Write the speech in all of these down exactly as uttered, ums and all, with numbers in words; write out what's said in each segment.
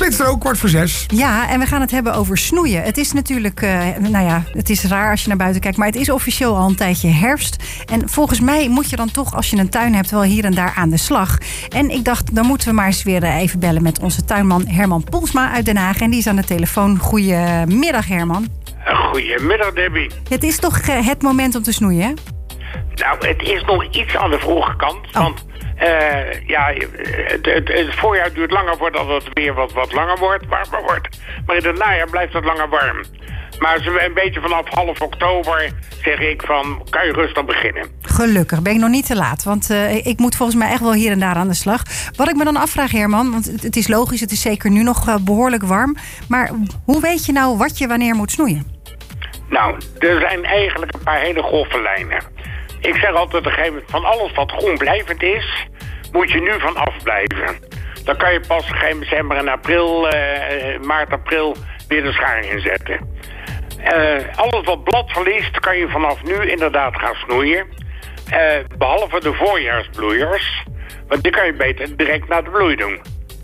Flitser ook, kwart voor zes. Ja, en we gaan het hebben over snoeien. Het is natuurlijk, uh, nou ja, het is raar als je naar buiten kijkt, maar het is officieel al een tijdje herfst. En volgens mij moet je dan toch, als je een tuin hebt, wel hier en daar aan de slag. En ik dacht, dan moeten we maar eens weer even bellen met onze tuinman Herman Poelsma uit Den Haag. En die is aan de telefoon. Goedemiddag, Herman. Goedemiddag, Debbie. Het is toch uh, het moment om te snoeien, hè? Nou, het is nog iets aan de vroege kant, oh. want... Uh, ja, het, het, het voorjaar duurt langer voordat het weer wat, wat langer wordt, warmer wordt. Maar in het najaar blijft het langer warm. Maar zo een beetje vanaf half oktober zeg ik van, kan je rustig beginnen. Gelukkig, ben ik nog niet te laat. Want uh, ik moet volgens mij echt wel hier en daar aan de slag. Wat ik me dan afvraag, Herman, want het, het is logisch, het is zeker nu nog uh, behoorlijk warm. Maar hoe weet je nou wat je wanneer moet snoeien? Nou, er zijn eigenlijk een paar hele grove lijnen. Ik zeg altijd op een gegeven moment, van alles wat groenblijvend is, moet je nu van afblijven. Dan kan je pas op een gegeven moment, zeg maar in april, uh, maart, april, weer de schaar inzetten. Uh, alles wat blad verliest, kan je vanaf nu inderdaad gaan snoeien. Uh, behalve de voorjaarsbloeiers, want die kan je beter direct naar de bloei doen.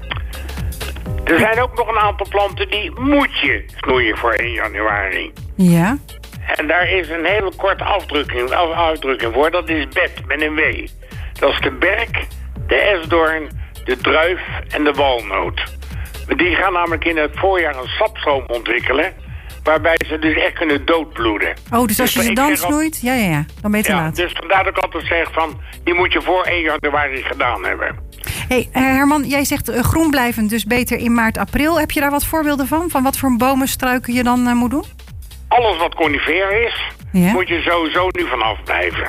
Er zijn ook nog een aantal planten die moet je snoeien voor één januari. Ja. En daar is een hele korte afdrukking, uitdrukking voor. Dat is bed met een W. Dat is de berk, de esdoorn, de druif en de walnoot. Die gaan namelijk in het voorjaar een sapstroom ontwikkelen, waarbij ze dus echt kunnen doodbloeden. Oh, dus als dus je ze dan snoeit, al... ja, ja, ja, dan ben je te ja, laat. Dus vandaar dat ik altijd zeg van, die moet je voor één januari gedaan hebben. Hey, Herman, jij zegt uh, groenblijvend, dus beter in maart, april. Heb je daar wat voorbeelden van? Van wat voor bomen, struiken je dan uh, moet doen? Alles wat conifer is, ja? moet je sowieso nu vanaf blijven.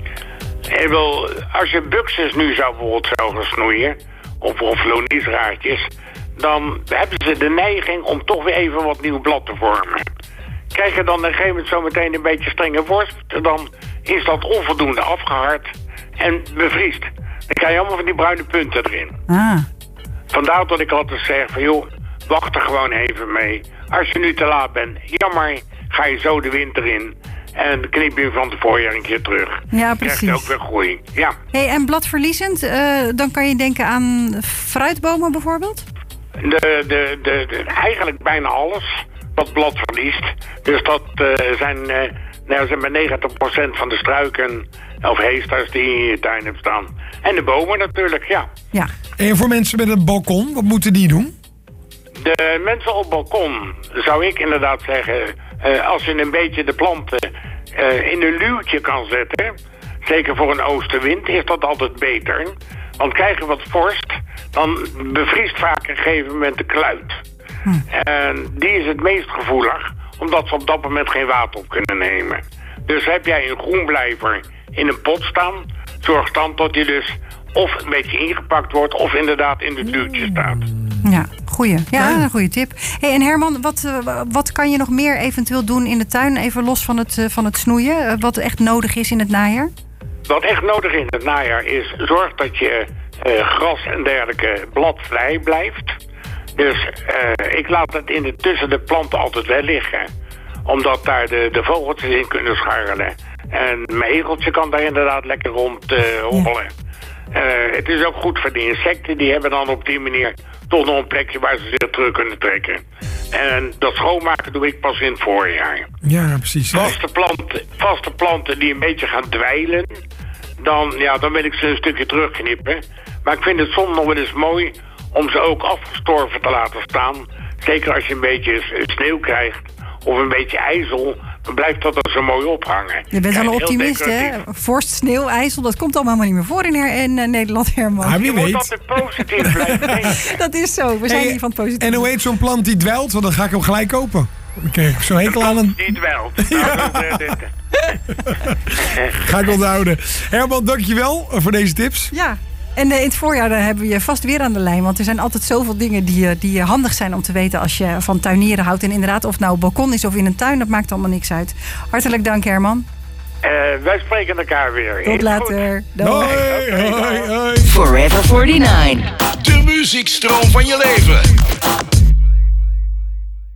En wel, als je buxus nu zou bijvoorbeeld zou gaan snoeien, of, of loniesraadjes, dan hebben ze de neiging om toch weer even wat nieuw blad te vormen. Krijg je dan op een gegeven moment zo meteen een beetje strenge vorst, dan is dat onvoldoende afgehard en bevriest. Dan krijg je allemaal van die bruine punten erin. Ah. Vandaar dat ik altijd zeg van joh, wacht er gewoon even mee. Als je nu te laat bent, jammer, ga je zo de winter in en knip je van het voorjaar een keer terug. Ja, precies. Krijg je ook weer groei. Ja. Hey, en bladverliezend, uh, dan kan je denken aan fruitbomen bijvoorbeeld? De, de, de, de, eigenlijk bijna alles wat blad verliest. Dus dat uh, zijn, uh, nou, zeg maar negentig procent van de struiken of heesters die je in je tuin hebt staan. En de bomen natuurlijk, ja. ja. En voor mensen met een balkon, wat moeten die doen? De mensen op balkon, zou ik inderdaad zeggen, uh, als je een beetje de planten uh, in een luwtje kan zetten, zeker voor een oostenwind, is dat altijd beter. Want krijg je wat vorst, dan bevriest vaak op een gegeven moment de kluit. Hm. En die is het meest gevoelig, omdat ze op dat moment geen water op kunnen nemen. Dus heb jij een groenblijver in een pot staan, zorg dan dat die dus of een beetje ingepakt wordt of inderdaad in het luwtje staat. Ja, goeie. Ja, een goede tip. Hey, en Herman, wat, uh, wat kan je nog meer eventueel doen in de tuin, even los van het, uh, van het snoeien, uh, wat echt nodig is in het najaar? Wat echt nodig is in het najaar is, zorg dat je uh, gras en dergelijke bladvrij blijft. Dus uh, ik laat het in de, tussen de planten altijd wel liggen, omdat daar de, de vogeltjes in kunnen scharrelen. En mijn egeltje kan daar inderdaad lekker rond uh, hobbelen. Ja. Uh, het is ook goed voor de insecten, die hebben dan op die manier toch nog een plekje waar ze zich terug kunnen trekken. En dat schoonmaken doe ik pas in het voorjaar. Ja, precies. Vaste planten, vaste planten die een beetje gaan dweilen, dan, ja, dan wil ik ze een stukje terugknippen. Maar ik vind het soms nog wel eens mooi om ze ook afgestorven te laten staan. Zeker als je een beetje sneeuw krijgt of een beetje ijzel, dan blijft dat er zo mooi ophangen. Je bent wel een optimist, hè? Vorst, sneeuw, ijzel, dat komt allemaal niet meer voor in, in uh, Nederland, Herman. Ah, wie je weet. moet altijd positief blijven denken. Dat is zo, we zijn hey, niet van het positief. En hoe heet zo'n plant die dweilt? Want dan ga ik hem gelijk kopen. Dan krijg ik zo'n hekel aan een... Die dweilt. Ja. Ga ik onthouden. Herman, dankjewel voor deze tips. Ja. En in het voorjaar dan hebben we je vast weer aan de lijn. Want er zijn altijd zoveel dingen die, die handig zijn om te weten als je van tuinieren houdt. En inderdaad, of het nou op balkon is of in een tuin, dat maakt allemaal niks uit. Hartelijk dank, Herman. Uh, wij spreken elkaar weer. Tot later. Doei. Hoi, hoi, hoi. Forever forty-nine. De muziekstroom van je leven.